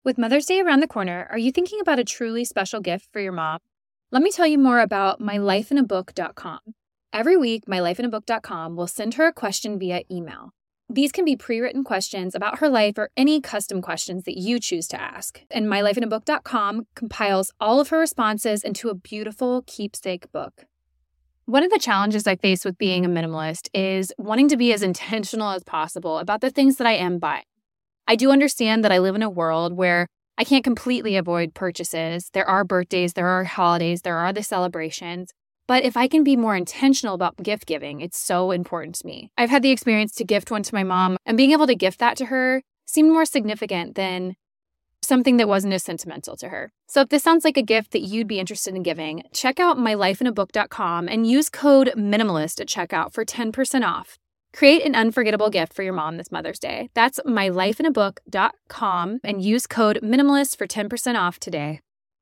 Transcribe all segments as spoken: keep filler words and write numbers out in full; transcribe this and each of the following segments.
With Mother's Day around the corner, are you thinking about a truly special gift for your mom? Let me tell you more about my life in a book dot com. Every week, my life in a book dot com will send her a question via email. These can be pre-written questions about her life or any custom questions that you choose to ask. And my life in a book dot com compiles all of her responses into a beautiful keepsake book. One of the challenges I face with being a minimalist is wanting to be as intentional as possible about the things that I am buying. I do understand that I live in a world where I can't completely avoid purchases. There are birthdays, there are holidays, there are the celebrations. But if I can be more intentional about gift giving, it's so important to me. I've had the experience to gift one to my mom, and being able to gift that to her seemed more significant than something that wasn't as sentimental to her. So if this sounds like a gift that you'd be interested in giving, check out my life in a book dot com and use code MINIMALIST at checkout for ten percent off. Create an unforgettable gift for your mom this Mother's Day. That's my life in a book dot com and use code MINIMALIST for ten percent off today.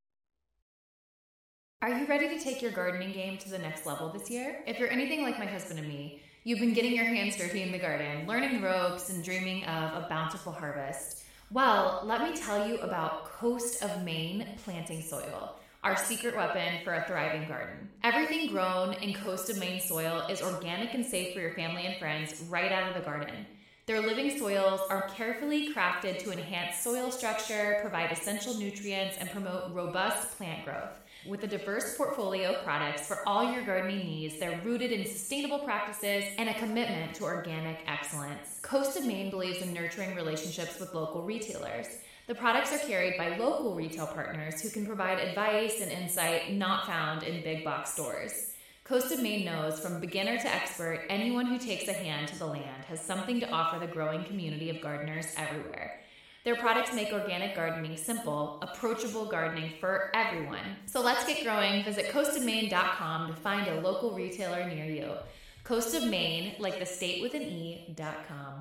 Are you ready to take your gardening game to the next level this year? If you're anything like my husband and me, you've been getting your hands dirty in the garden, learning the ropes, and dreaming of a bountiful harvest. Well, let me tell you about Coast of Maine planting soil, our secret weapon for a thriving garden. Everything grown in Coast of Maine soil is organic and safe for your family and friends right out of the garden. Their living soils are carefully crafted to enhance soil structure, provide essential nutrients, and promote robust plant growth. With a diverse portfolio of products for all your gardening needs, they're rooted in sustainable practices and a commitment to organic excellence. Coast of Maine believes in nurturing relationships with local retailers. The products are carried by local retail partners who can provide advice and insight not found in big box stores. Coast of Maine knows from beginner to expert, anyone who takes a hand to the land has something to offer the growing community of gardeners everywhere. Their products make organic gardening simple, approachable gardening for everyone. So let's get growing. Visit coast of maine dot com to find a local retailer near you. Coast of Maine, like the state with an E, dot com.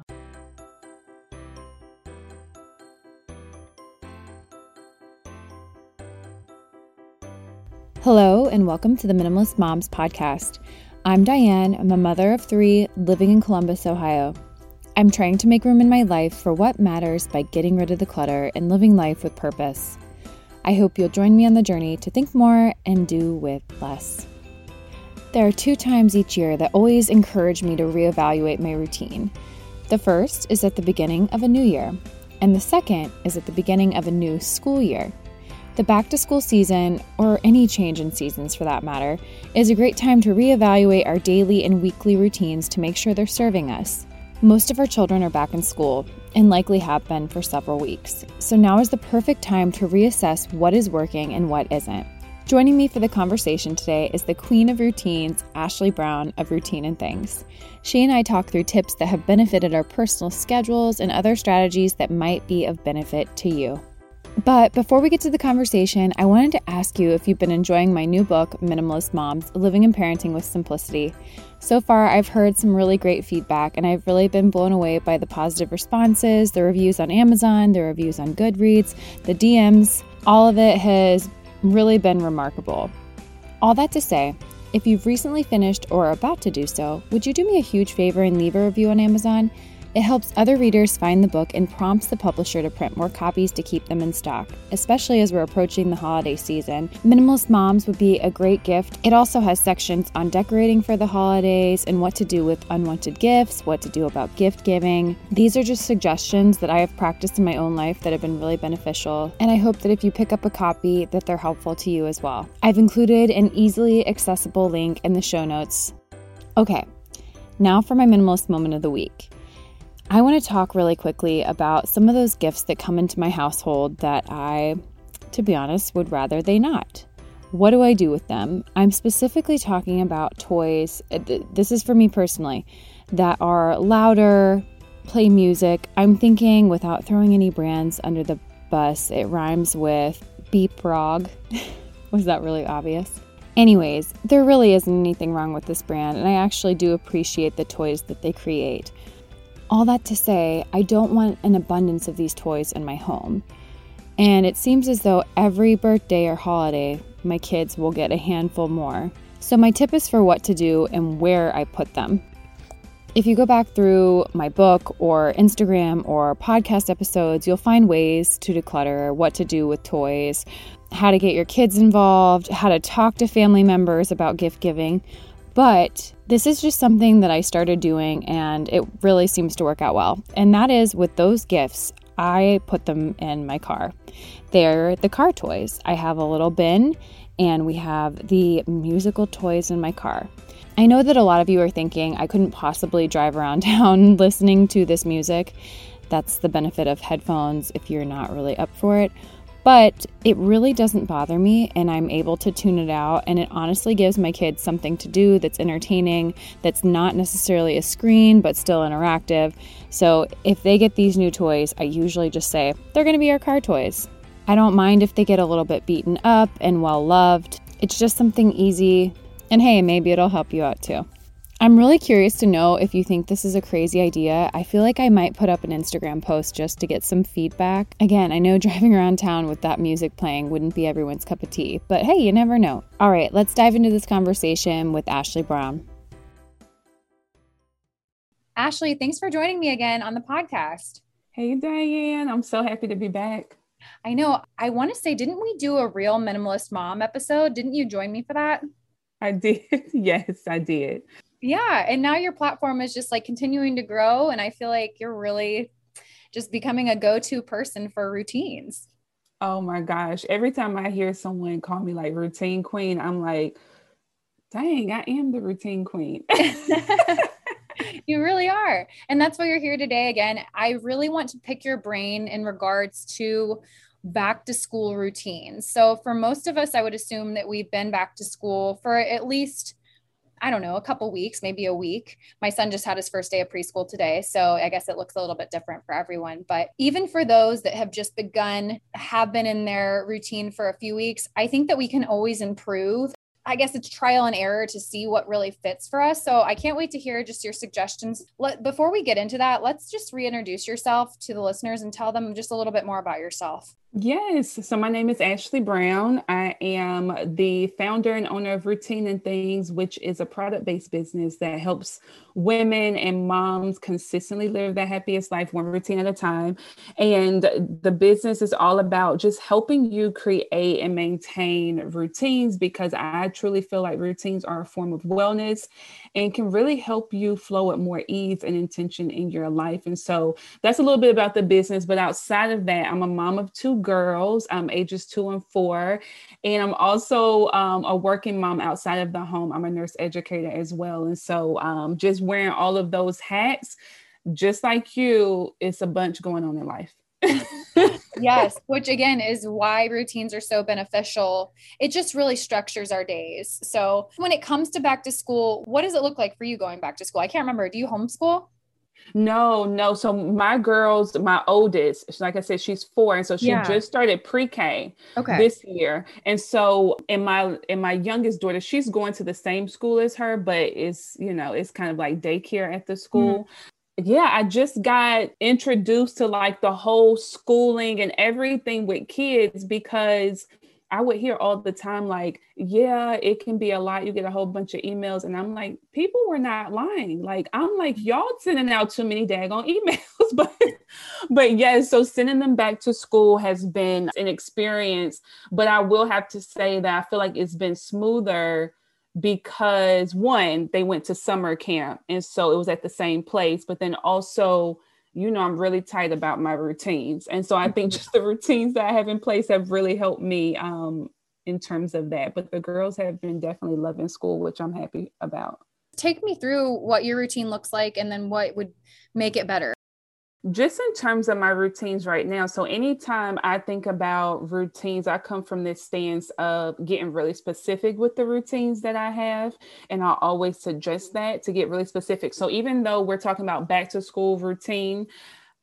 Hello, and welcome to the Minimalist Moms podcast. I'm Diane. I'm a mother of three living in Columbus, Ohio. I'm trying to make room in my life for what matters by getting rid of the clutter and living life with purpose. I hope you'll join me on the journey to think more and do with less. There are two times each year that always encourage me to reevaluate my routine. The first is at the beginning of a new year, and the second is at the beginning of a new school year. The back-to-school season, or any change in seasons for that matter, is a great time to reevaluate our daily and weekly routines to make sure they're serving us. Most of our children are back in school, and likely have been for several weeks, so now is the perfect time to reassess what is working and what isn't. Joining me for the conversation today is the queen of routines, Ashley Brown of Routine and Things. She and I talk through tips that have benefited our personal schedules and other strategies that might be of benefit to you. But before we get to the conversation, I wanted to ask you if you've been enjoying my new book, Minimalist Moms, Living and Parenting with Simplicity. So far, I've heard some really great feedback, and I've really been blown away by the positive responses, the reviews on Amazon, the reviews on Goodreads, the D Ms. All of it has really been remarkable. All that to say, if you've recently finished or are about to do so, would you do me a huge favor and leave a review on Amazon? It helps other readers find the book and prompts the publisher to print more copies to keep them in stock, especially as we're approaching the holiday season. Minimalist Moms would be a great gift. It also has sections on decorating for the holidays and what to do with unwanted gifts, what to do about gift giving. These are just suggestions that I have practiced in my own life that have been really beneficial, and I hope that if you pick up a copy that they're helpful to you as well. I've included an easily accessible link in the show notes. Okay, now for my minimalist moment of the week. I want to talk really quickly about some of those gifts that come into my household that I, to be honest, would rather they not. What do I do with them? I'm specifically talking about toys, this is for me personally, that are louder, play music. I'm thinking, without throwing any brands under the bus, it rhymes with Beep Rog. Was that really obvious? Anyways, there really isn't anything wrong with this brand, and I actually do appreciate the toys that they create. All that to say, I don't want an abundance of these toys in my home. And it seems as though every birthday or holiday, my kids will get a handful more. So my tip is for what to do and where I put them. If you go back through my book or Instagram or podcast episodes, you'll find ways to declutter, what to do with toys, how to get your kids involved, how to talk to family members about gift giving. But this is just something that I started doing and it really seems to work out well. And that is with those gifts, I put them in my car. They're the car toys. I have a little bin and we have the musical toys in my car. I know that a lot of you are thinking I couldn't possibly drive around town listening to this music. That's the benefit of headphones if you're not really up for it. But it really doesn't bother me and I'm able to tune it out, and it honestly gives my kids something to do that's entertaining, that's not necessarily a screen but still interactive. So if they get these new toys, I usually just say, they're going to be our car toys. I don't mind if they get a little bit beaten up and well loved. It's just something easy, and hey, maybe it'll help you out too. I'm really curious to know if you think this is a crazy idea. I feel like I might put up an Instagram post just to get some feedback. Again, I know driving around town with that music playing wouldn't be everyone's cup of tea, but hey, you never know. All right, let's dive into this conversation with Ashley Brown. Ashley, thanks for joining me again on the podcast. Hey, Diane. I'm so happy to be back. I know. I want to say, didn't we do a Real Minimalist Mom episode? Didn't you join me for that? I did. Yes, I did. Yeah. And now your platform is just like continuing to grow. And I feel like you're really just becoming a go-to person for routines. Oh my gosh. Every time I hear someone call me like routine queen, I'm like, dang, I am the routine queen. You really are. And that's why you're here today. Again, I really want to pick your brain in regards to back to school routines. So for most of us, I would assume that we've been back to school for at least, I don't know, a couple weeks, maybe a week. My son just had his first day of preschool today. So I guess it looks a little bit different for everyone. But even for those that have just begun, have been in their routine for a few weeks, I think that we can always improve. I guess it's trial and error to see what really fits for us. So I can't wait to hear just your suggestions. Let, before we get into that, let's just reintroduce yourself to the listeners and tell them just a little bit more about yourself. Yes. So my name is Ashley Brown. I am the founder and owner of Routine and Things, which is a product-based business that helps women and moms consistently live their happiest life one routine at a time. And the business is all about just helping you create and maintain routines, because I truly feel like routines are a form of wellness and can really help you flow with more ease and intention in your life. And so that's a little bit about the business. But outside of that, I'm a mom of two girls, um, ages two and four. And I'm also um, a working mom outside of the home. I'm a nurse educator as well. And so um, just wearing all of those hats, just like you, it's a bunch going on in life. Yes, which again is why routines are so beneficial. It just really structures our days. So when it comes to back to school, what does it look like for you going back to school? I can't remember. Do you homeschool? No, no. So my girls, my oldest, like I said, she's four. And so she Yeah. just started pre-K Okay. this year. And so in my, in my youngest daughter, she's going to the same school as her, but it's, you know, it's kind of like daycare at the school. Mm-hmm. Yeah, I just got introduced to like the whole schooling and everything with kids, because I would hear all the time, like, yeah, it can be a lot. You get a whole bunch of emails. And I'm like, people were not lying. Like, I'm like, y'all sending out too many daggone emails. but, but yes, so sending them back to school has been an experience. But I will have to say that I feel like it's been smoother because, one, they went to summer camp. And so it was at the same place. But then also, you know, I'm really tight about my routines. And so I think just the routines that I have in place have really helped me um, in terms of that. But the girls have been definitely loving school, which I'm happy about. Take me through what your routine looks like and then what would make it better. Just in terms of my routines right now. So anytime I think about routines, I come from this stance of getting really specific with the routines that I have. And I'll always suggest that to get really specific. So even though we're talking about back to school routine,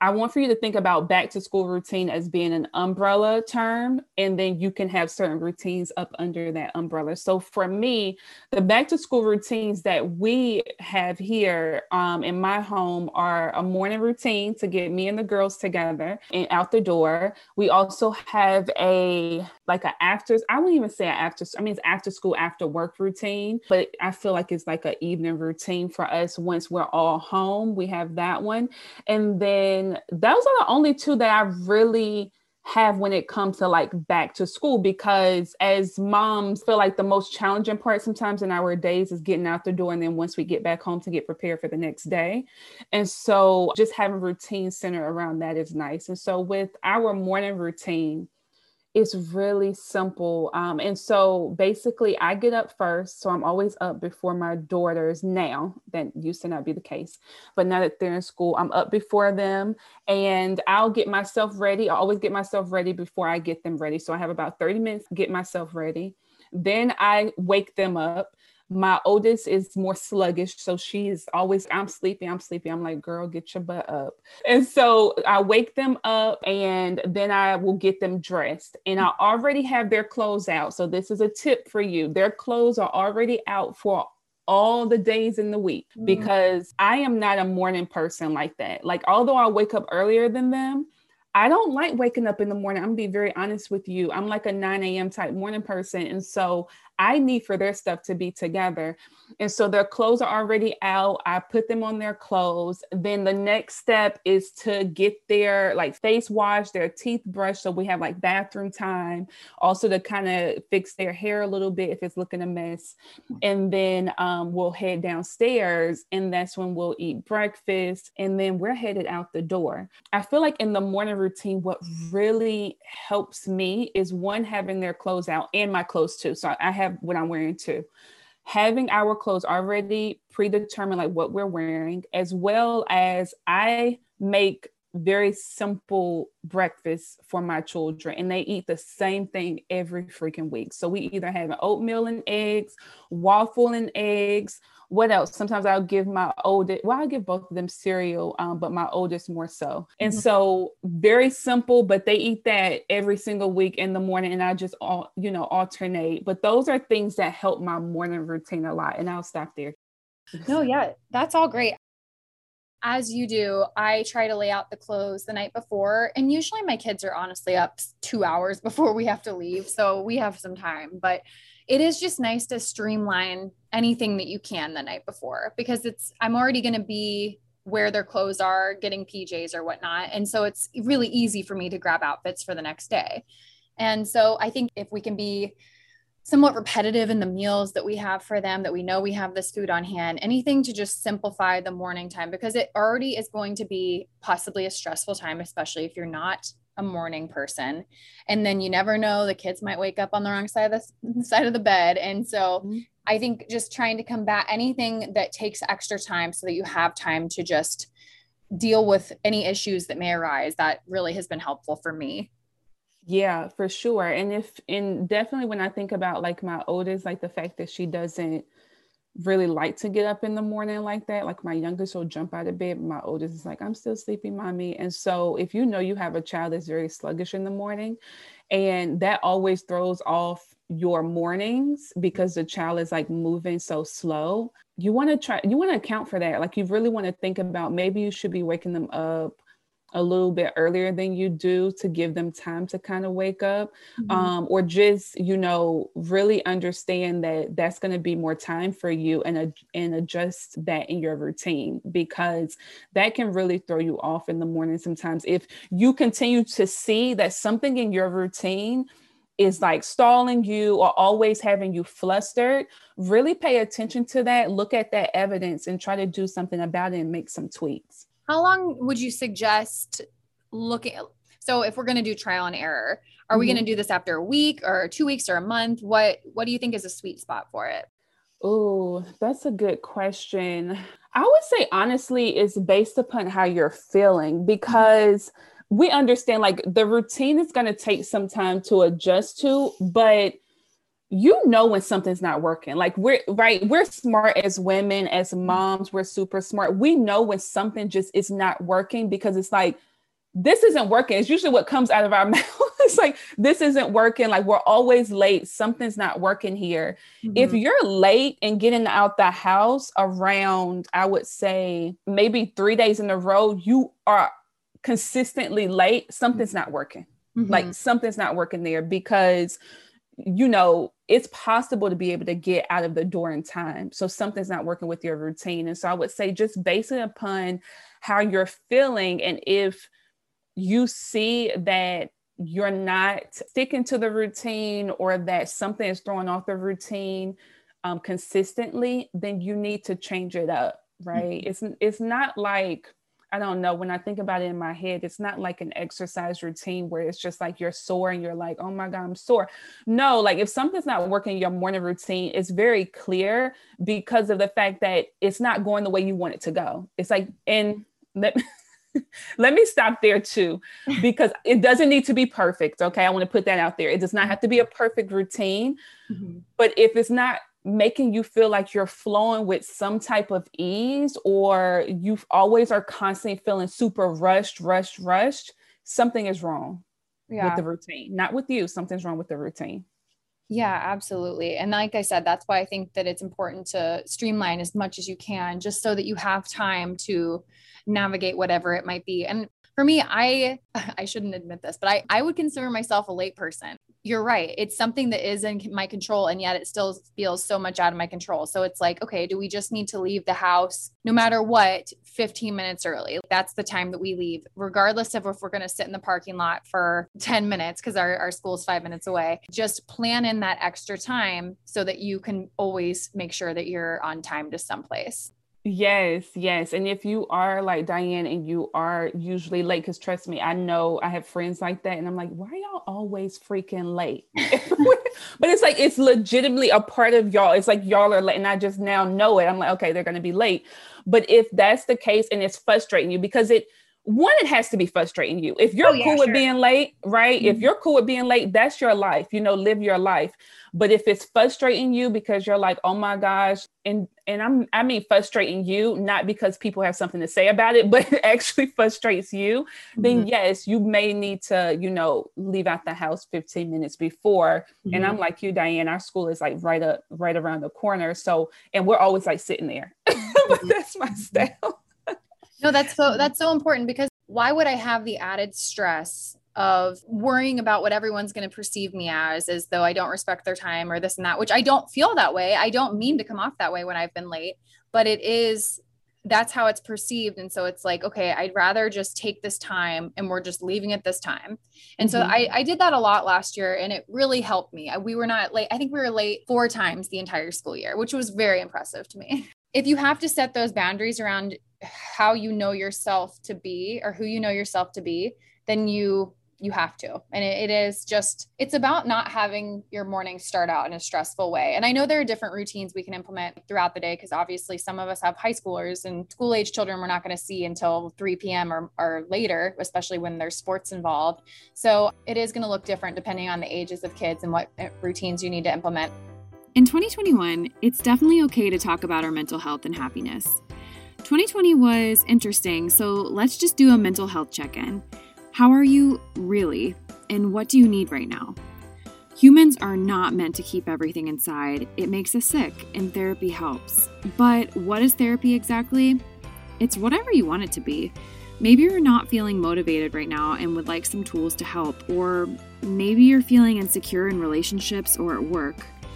I want for you to think about back to school routine as being an umbrella term, and then you can have certain routines up under that umbrella. So for me, the back to school routines that we have here um, in my home are a morning routine to get me and the girls together and out the door. We also have a like an after, I wouldn't even say an after, I mean, it's after school, after work routine, but I feel like it's like an evening routine for us once we're all home. We have that one. And then those are the only two that I really have when it comes to like back to school, because as moms feel like the most challenging part sometimes in our days is getting out the door. And then once we get back home to get prepared for the next day. And so just having routine centered around that is nice. And so with our morning routine, it's really simple. Um, and so basically I get up first. So I'm always up before my daughters now. That used to not be the case, but now that they're in school, I'm up before them and I'll get myself ready. I always get myself ready before I get them ready. So I have about thirty minutes to get myself ready. Then I wake them up. My oldest is more sluggish. So she's always, I'm sleepy, I'm sleepy. I'm like, girl, get your butt up. And so I wake them up and then I will get them dressed. And I already have their clothes out. So this is a tip for you. Their clothes are already out for all the days in the week, because I am not a morning person like that. Like, although I wake up earlier than them, I don't like waking up in the morning. I'm gonna be very honest with you. I'm like a nine a.m. type morning person. And so I need for their stuff to be together. And so their clothes are already out. I put them on their clothes. Then the next step is to get their like face washed, their teeth brushed. So we have like bathroom time, also to kind of fix their hair a little bit if it's looking a mess. And then um, we'll head downstairs and that's when we'll eat breakfast. And then we're headed out the door. I feel like in the morning routine, what really helps me is one, having their clothes out and my clothes too. So I have what I'm wearing too. Having our clothes already predetermined, like what we're wearing, as well as I make very simple breakfast for my children and they eat the same thing every freaking week. So we either have an oatmeal and eggs, waffle and eggs. What else? Sometimes I'll give my oldest, well, I'll give both of them cereal, um, but my oldest more so. And mm-hmm. so very simple, but they eat that every single week in the morning and I just, all, you know, alternate. But those are things that help my morning routine a lot. And I'll stop there. No, yeah, that's all great. As you do, I try to lay out the clothes the night before. And usually my kids are honestly up two hours before we have to leave. So we have some time, but it is just nice to streamline anything that you can the night before, because it's, I'm already going to be where their clothes are, getting P Js or whatnot. And so it's really easy for me to grab outfits for the next day. And so I think if we can be somewhat repetitive in the meals that we have for them, that we know we have this food on hand, anything to just simplify the morning time, because it already is going to be possibly a stressful time, especially if you're not a morning person. And then you never know, the kids might wake up on the wrong side of the side of the bed. And so mm-hmm. I think just trying to combat anything that takes extra time so that you have time to just deal with any issues that may arise, that really has been helpful for me. Yeah, for sure. And if, and definitely when I think about like my oldest, like the fact that she doesn't really like to get up in the morning like that, like my youngest will jump out of bed, my oldest is like, I'm still sleepy, mommy. And so if you know you have a child that's very sluggish in the morning, and that always throws off your mornings because the child is like moving so slow, you want to try, you want to account for that. Like you really want to think about, maybe you should be waking them up a little bit earlier than you do to give them time to kind of wake up, mm-hmm. um, or just, you know, really understand that that's going to be more time for you, and, uh, and adjust that in your routine, because that can really throw you off in the morning sometimes. If you continue to see that something in your routine is like stalling you or always having you flustered, really pay attention to that, look at that evidence and try to do something about it and make some tweaks. How long would you suggest looking? So if we're going to do trial and error, are mm-hmm. we going to do this after a week or two weeks or a month? What, what do you think is a sweet spot for it? Oh, that's a good question. I would say, honestly, it's based upon how you're feeling, because we understand like the routine is going to take some time to adjust to, but you know when something's not working. Like we're right, we're smart as women, as moms, we're super smart. We know when something just is not working, because it's like this isn't working. It's usually what comes out of our mouth. It's like, this isn't working. Like, we're always late. Something's not working here. Mm-hmm. If you're late and getting out the house around, I would say maybe three days in a row, you are consistently late, something's not working. Mm-hmm. Like something's not working there, because, you know, it's possible to be able to get out of the door in time. So something's not working with your routine. And so I would say, just base it upon how you're feeling. And if you see that you're not sticking to the routine, or that something is throwing off the routine um, consistently, then you need to change it up, right? Mm-hmm. It's, it's not like, I don't know, when I think about it in my head, it's not like an exercise routine where it's just like you're sore and you're like, oh my God, I'm sore. No, like if something's not working in your morning routine, it's very clear, because of the fact that it's not going the way you want it to go. It's like, and let Let me stop there too, because it doesn't need to be perfect. Okay. I want to put that out there. It does not have to be a perfect routine, mm-hmm. but if it's not making you feel like you're flowing with some type of ease, or you always are constantly feeling super rushed, rushed, rushed, something is wrong yeah. with the routine, not with you. Something's wrong with the routine. Yeah, absolutely. And like I said, that's why I think that it's important to streamline as much as you can, just so that you have time to navigate whatever it might be. And for me, I, I shouldn't admit this, but I, I would consider myself a late person. You're right. It's something that is in my control, and yet it still feels so much out of my control. So it's like, okay, do we just need to leave the house no matter what, fifteen minutes early? That's the time that we leave, regardless of if we're going to sit in the parking lot for ten minutes, because our, our school is five minutes away. Just plan in that extra time so that you can always make sure that you're on time to someplace. Yes, yes. And if you are like Diane and you are usually late, because trust me, I know I have friends like that. And I'm like, why are y'all always freaking late? But it's like, it's legitimately a part of y'all. It's like y'all are late, and I just now know it. I'm like, okay, they're going to be late. But if that's the case and it's frustrating you, because it, one, it has to be frustrating you. If you're oh, yeah, cool sure. with being late, right? Mm-hmm. If you're cool with being late, that's your life, you know, live your life. But if it's frustrating you because you're like, oh my gosh, and, and I'm, I mean, frustrating you, not because people have something to say about it, but it actually frustrates you, mm-hmm. then yes, you may need to, you know, leave out the house fifteen minutes before. Mm-hmm. And I'm like you, Diane, our school is like right up, right around the corner. So, and we're always like sitting there, but that's my style. No, that's so, that's so important, because why would I have the added stress of worrying about what everyone's going to perceive me as, as though I don't respect their time or this and that, which I don't feel that way. I don't mean to come off that way when I've been late, but it is, that's how it's perceived. And so it's like, okay, I'd rather just take this time and we're just leaving it this time. And mm-hmm. so I, I did that a lot last year, and it really helped me. We were not late. I think we were late four times the entire school year, which was very impressive to me. If you have to set those boundaries around how you know yourself to be, or who you know yourself to be, then you, you have to. And it, it is just, it's about not having your morning start out in a stressful way. And I know there are different routines we can implement throughout the day, because obviously some of us have high schoolers, and school age children we're not going to see until three p.m. or, or later, especially when there's sports involved. So it is going to look different depending on the ages of kids and what routines you need to implement. In twenty twenty-one, it's definitely okay to talk about our mental health and happiness. twenty twenty was interesting, so let's just do a mental health check-in. How are you really, and what do you need right now? Humans are not meant to keep everything inside. It makes us sick, and therapy helps. But what is therapy exactly? It's whatever you want it to be. Maybe you're not feeling motivated right now and would like some tools to help, or maybe you're feeling insecure in relationships or at work.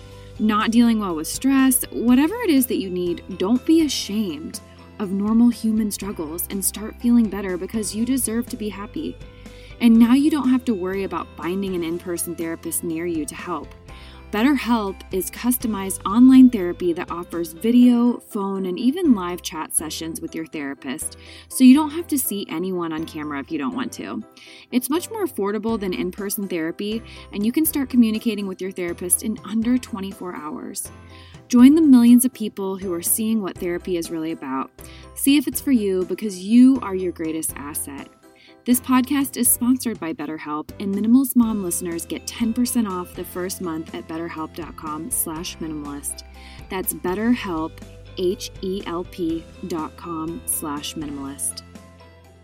Not dealing well with stress, whatever it is that you need, don't be ashamed of normal human struggles and start feeling better, because you deserve to be happy. And now you don't have to worry about finding an in-person therapist near you to help. BetterHelp is customized online therapy that offers video, phone, and even live chat sessions with your therapist, so you don't have to see anyone on camera if you don't want to. It's much more affordable than in-person therapy, and you can start communicating with your therapist in under twenty-four hours. Join the millions of people who are seeing what therapy is really about. See if it's for you, because you are your greatest asset. This podcast is sponsored by BetterHelp, and Minimalist Mom listeners get ten percent off the first month at betterhelp.com slash minimalist. That's BetterHelp, H E L P dot com slash minimalist.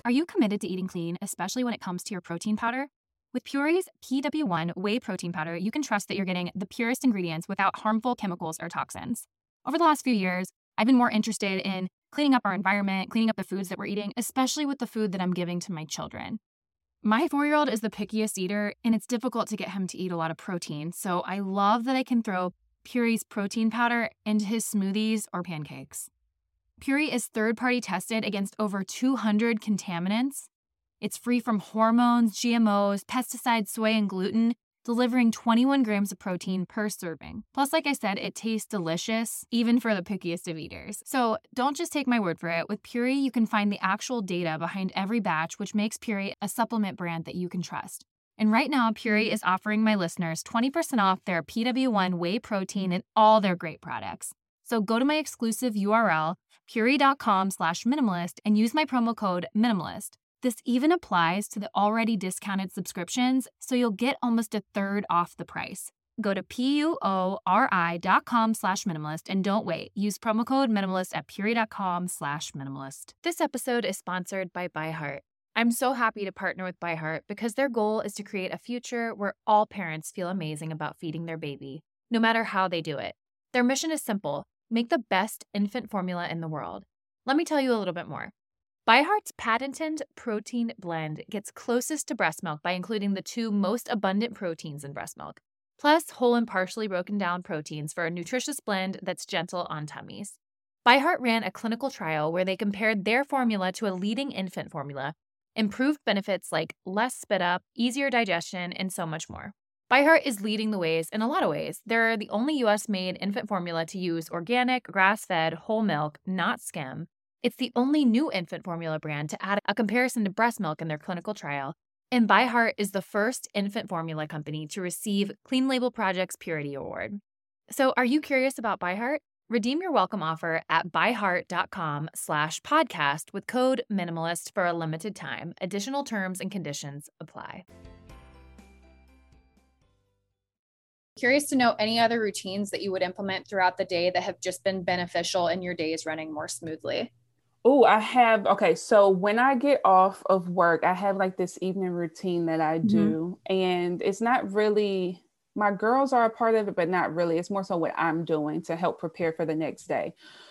Are you committed to eating clean, especially when it comes to your protein powder? With Puree's P W one whey protein powder, you can trust that you're getting the purest ingredients without harmful chemicals or toxins. Over the last few years, I've been more interested in cleaning up our environment, cleaning up the foods that we're eating, especially with the food that I'm giving to my children. My four-year-old is the pickiest eater, and it's difficult to get him to eat a lot of protein, so I love that I can throw Puree's protein powder into his smoothies or pancakes. Puree is third-party tested against over two hundred contaminants. It's free from hormones, G M Os, pesticides, soy, and gluten, delivering twenty-one grams of protein per serving. Plus, like I said, it tastes delicious, even for the pickiest of eaters. So don't just take my word for it. With Puree, you can find the actual data behind every batch, which makes Puree a supplement brand that you can trust. And right now, Puree is offering my listeners twenty percent off their P W one whey protein and all their great products. So go to my exclusive U R L, puree.com slash minimalist, and use my promo code minimalist. This even applies to the already discounted subscriptions, so you'll get almost a third off the price. Go to P-U-O-R-I dot com slash minimalist and don't wait. Use promo code minimalist at puree.com slash minimalist. This episode is sponsored by ByHeart. I'm so happy to partner with ByHeart because their goal is to create a future where all parents feel amazing about feeding their baby, no matter how they do it. Their mission is simple: make the best infant formula in the world. Let me tell you a little bit more. ByHeart's patented protein blend gets closest to breast milk by including the two most abundant proteins in breast milk, plus whole and partially broken down proteins for a nutritious blend that's gentle on tummies. ByHeart ran a clinical trial where they compared their formula to a leading infant formula, improved benefits like less spit up, easier digestion, and so much more. ByHeart is leading the ways in a lot of ways. They're the only U S-made infant formula to use organic, grass-fed, whole milk, not skim. It's the only new infant formula brand to add a comparison to breast milk in their clinical trial. And ByHeart is the first infant formula company to receive Clean Label Project's Purity Award. So are you curious about ByHeart? Redeem your welcome offer at byheart.com slash podcast with code minimalist for a limited time. Additional terms and conditions apply. Curious to know any other routines that you would implement throughout the day that have just been beneficial in your days running more smoothly. Oh, I have, okay. So when I get off of work, I have like this evening routine that I do, mm-hmm. and it's not really, my girls are a part of it, but not really. It's more so what I'm doing to help prepare for the next day.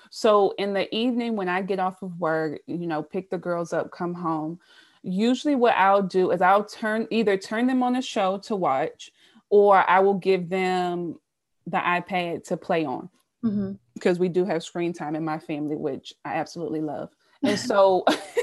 So in the evening, when I get off of work, you know, pick the girls up, come home. Usually what I'll do is I'll turn, either turn them on a show to watch, or I will give them the iPad to play on, mm-hmm. because we do have screen time in my family, which I absolutely love. And so,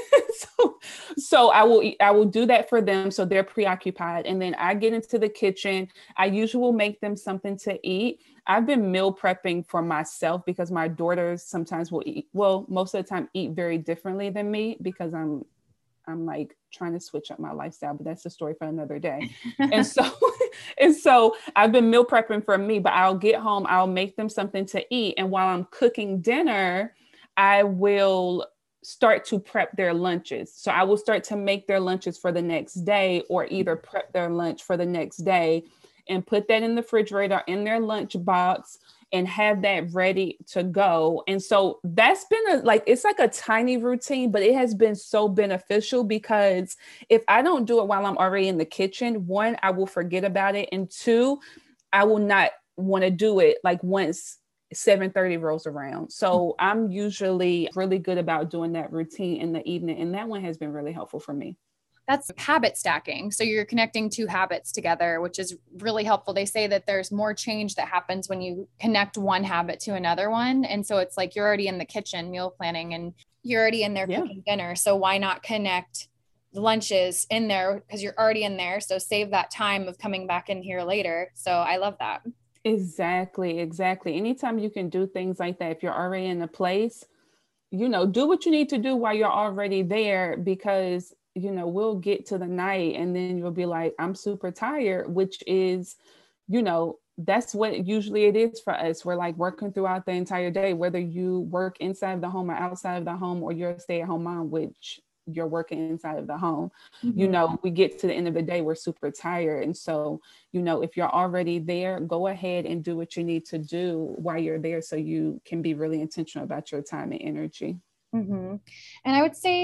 so, so I will, I will do that for them. So they're preoccupied. And then I get into the kitchen. I usually will make them something to eat. I've been meal prepping for myself because my daughters sometimes will eat, well, most of the time eat very differently than me because I'm, I'm like trying to switch up my lifestyle, but that's a story for another day. And so, and so I've been meal prepping for me, but I'll get home, I'll make them something to eat. And while I'm cooking dinner, I will start to prep their lunches. So I will start to make their lunches for the next day, or either prep their lunch for the next day and put that in the refrigerator in their lunch box and have that ready to go. And so that's been a, like, it's like a tiny routine, but it has been so beneficial because if I don't do it while I'm already in the kitchen, one, I will forget about it. And two, I will not want to do it like once seven thirty rolls around. So I'm usually really good about doing that routine in the evening. And that one has been really helpful for me. That's habit stacking. So you're connecting two habits together, which is really helpful. They say that there's more change that happens when you connect one habit to another one. And so it's like you're already in the kitchen meal planning and you're already in there yeah. cooking dinner. So why not connect the lunches in there because you're already in there. So save that time of coming back in here later. So I love that. Exactly. Exactly. Anytime you can do things like that, if you're already in a place, you know, do what you need to do while you're already there, because you know, we'll get to the night and then you'll be like, I'm super tired, which is, you know, that's what usually it is for us. We're like working throughout the entire day, whether you work inside of the home or outside of the home, or you're a stay-at-home mom, which you're working inside of the home. Mm-hmm. You know, we get to the end of the day, we're super tired. And so, you know, if you're already there, go ahead and do what you need to do while you're there so you can be really intentional about your time and energy. Mm-hmm. And I would say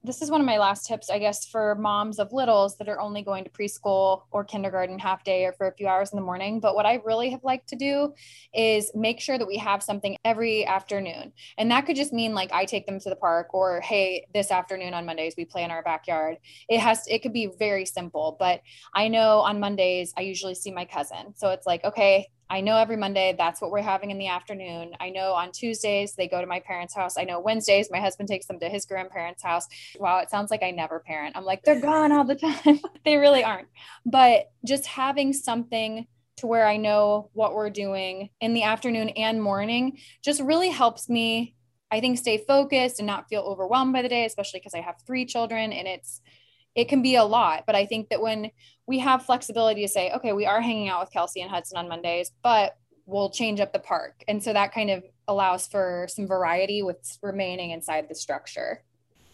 this is one of my last tips, I guess, for moms of littles that are only going to preschool or kindergarten half day or for a few hours in the morning. But what I really have liked to do is make sure that we have something every afternoon. And that could just mean like I take them to the park, or, hey, this afternoon on Mondays, we play in our backyard. It has, it could be very simple, but I know on Mondays, I usually see my cousin. So it's like, okay, I know every Monday, that's what we're having in the afternoon. I know on Tuesdays, they go to my parents' house. I know Wednesdays, my husband takes them to his grandparents' house. Wow, it sounds like I never parent. I'm like, they're gone all the time. They really aren't. But just having something to where I know what we're doing in the afternoon and morning just really helps me, I think, stay focused and not feel overwhelmed by the day, especially because I have three children and it's, it can be a lot. But I think that when we have flexibility to say, okay, we are hanging out with Kelsey and Hudson on Mondays, but we'll change up the park. And so that kind of allows for some variety with remaining inside the structure.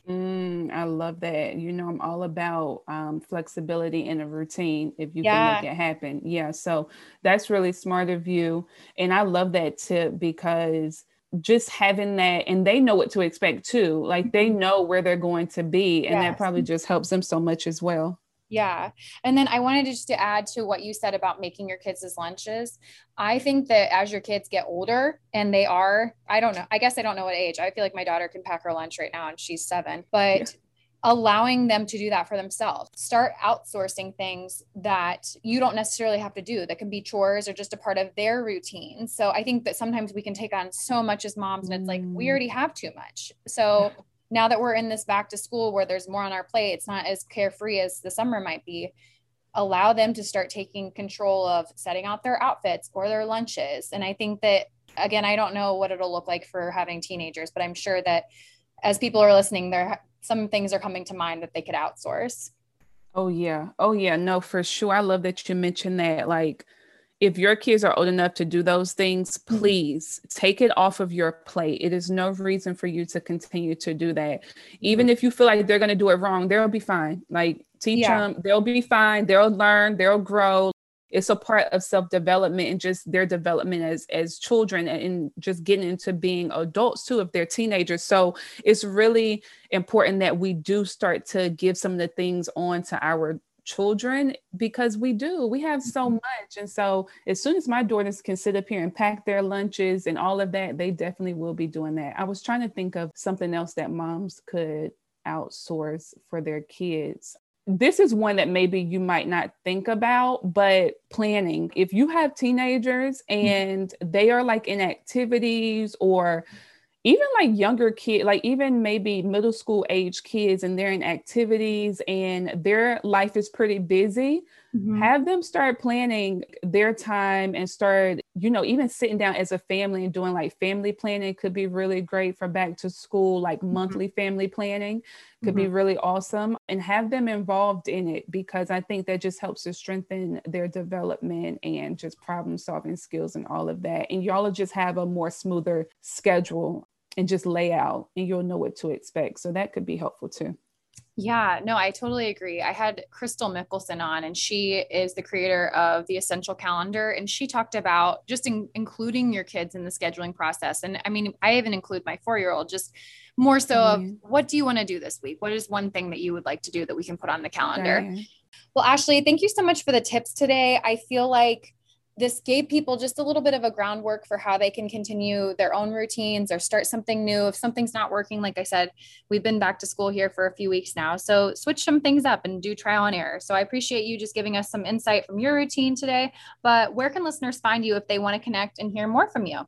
Mm, I love that. You know, I'm all about um, flexibility in a routine if you Yeah. can make it happen. Yeah. So that's really smart of you. And I love that tip because just having that, and they know what to expect too. Like they know where they're going to be. And that Yes. probably just helps them so much as well. Yeah. And then I wanted just to add to what you said about making your kids' lunches. I think that as your kids get older and they are, I don't know, I guess I don't know what age. I feel like my daughter can pack her lunch right now and she's seven, but yeah. allowing them to do that for themselves, start outsourcing things that you don't necessarily have to do, that can be chores or just a part of their routine. So I think that sometimes we can take on so much as moms and it's like, we already have too much. So now that we're in this back to school where there's more on our plate, it's not as carefree as the summer might be. Allow them to start taking control of setting out their outfits or their lunches. And I think that, again, I don't know what it'll look like for having teenagers, but I'm sure that as people are listening, there some things are coming to mind that they could outsource. Oh yeah. Oh yeah. No, for sure. I love that you mentioned that. Like, if your kids are old enough to do those things, please take it off of your plate. It is no reason for you to continue to do that. Even if you feel like they're going to do it wrong, they'll be fine. Like teach yeah. them, they'll be fine. They'll learn, they'll grow. It's a part of self-development and just their development as, as children and just getting into being adults too, if they're teenagers. So it's really important that we do start to give some of the things on to our children, because we do, we have so much. And so as soon as my daughters can sit up here and pack their lunches and all of that, they definitely will be doing that. I was trying to think of something else that moms could outsource for their kids. This is one that maybe you might not think about, but planning. If you have teenagers and they are like in activities or even like younger kids, like even maybe middle school age kids, and they're in activities and their life is pretty busy, mm-hmm. have them start planning their time and start, you know, even sitting down as a family and doing like family planning could be really great for back to school, like mm-hmm. monthly family planning could mm-hmm. be really awesome, and have them involved in it, because I think that just helps to strengthen their development and just problem solving skills and all of that. And y'all will just have a more smoother schedule and just lay out, and you'll know what to expect. So that could be helpful too. Yeah, no, I totally agree. I had Crystal Mickelson on, and she is the creator of the Essential Calendar. And she talked about just in, including your kids in the scheduling process. And I mean, I even include my four-year-old, just more so mm-hmm. of what do you want to do this week? What is one thing that you would like to do that we can put on the calendar? Right. Well, Ashley, thank you so much for the tips today. I feel like this gave people just a little bit of a groundwork for how they can continue their own routines or start something new. If something's not working, like I said, we've been back to school here for a few weeks now. So switch some things up and do trial and error. So I appreciate you just giving us some insight from your routine today. But where can listeners find you if they want to connect and hear more from you?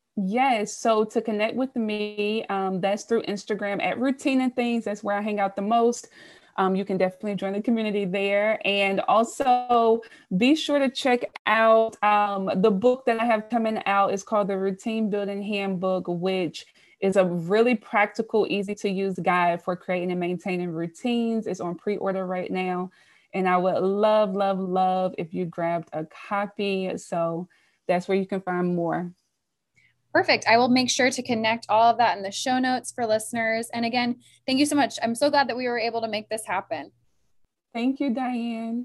Yes. So to connect with me, um, that's through Instagram at Routine and Things. That's where I hang out the most. Um, you can definitely join the community there. And also be sure to check out um, the book that I have coming out. Is called The Routine Building Handbook, which is a really practical, easy to use guide for creating and maintaining routines. It's on pre-order right now. And I would love, love, love if you grabbed a copy. So that's where you can find more. Perfect. I will make sure to connect all of that in the show notes for listeners. And again, thank you so much. I'm so glad that we were able to make this happen. Thank you, Diane.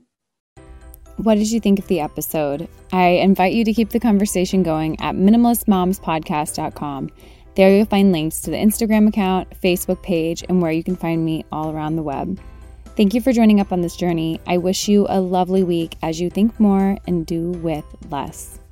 What did you think of the episode? I invite you to keep the conversation going at minimalist moms podcast dot com. There you'll find links to the Instagram account, Facebook page, and where you can find me all around the web. Thank you for joining up on this journey. I wish you a lovely week as you think more and do with less.